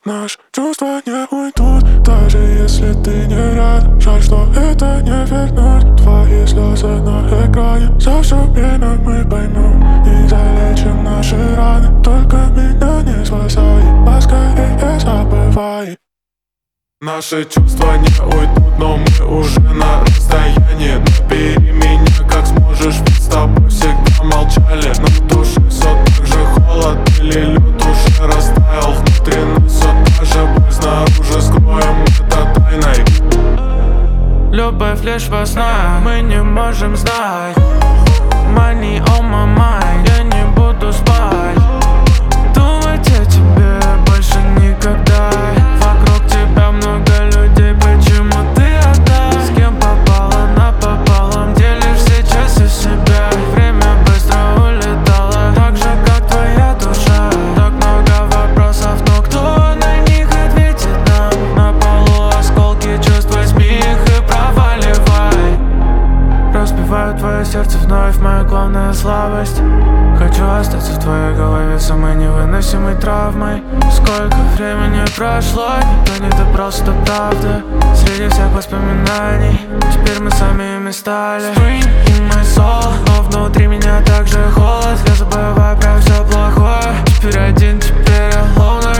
Наши чувства не уйдут, даже если ты не рядом. Жаль, что это не вернуть. Твои слезы на экране. За все время мы поймем и залечим наши раны. Только меня не спасай, поскорее забывай. Наши чувства не уйдут, но мы уже на расстоянии. Набери меня как сможешь, ведь с тобой всегда молчали. Но в душе все так же холод, или лед уже растаял. Внутри нас все та же боль, снаружи скроем это тайной. Любовь лишь во снах, мы не можем знать. Money on my mind, я не буду спать. Думать о тебе больше никогда. Вокруг тебя много людей, почему ты одна? С кем попала напополам, делишь сейчас из себя. Время быстро улетало, так же как твоя душа. Так много вопросов, но кто на них ответит нам? На полу осколки чувств, возьми их и проваливай. Разбиваю твое сердце вновь, моя главная слабость. Хочу остаться в твоей голове самой невыносимой травмой. Сколько времени прошло, никто не добрался до правды. Среди всех воспоминаний теперь мы сами ими стали. Spring in my soul, но внутри меня также холод. Я забываю про все плохое. Теперь один, теперь я ловно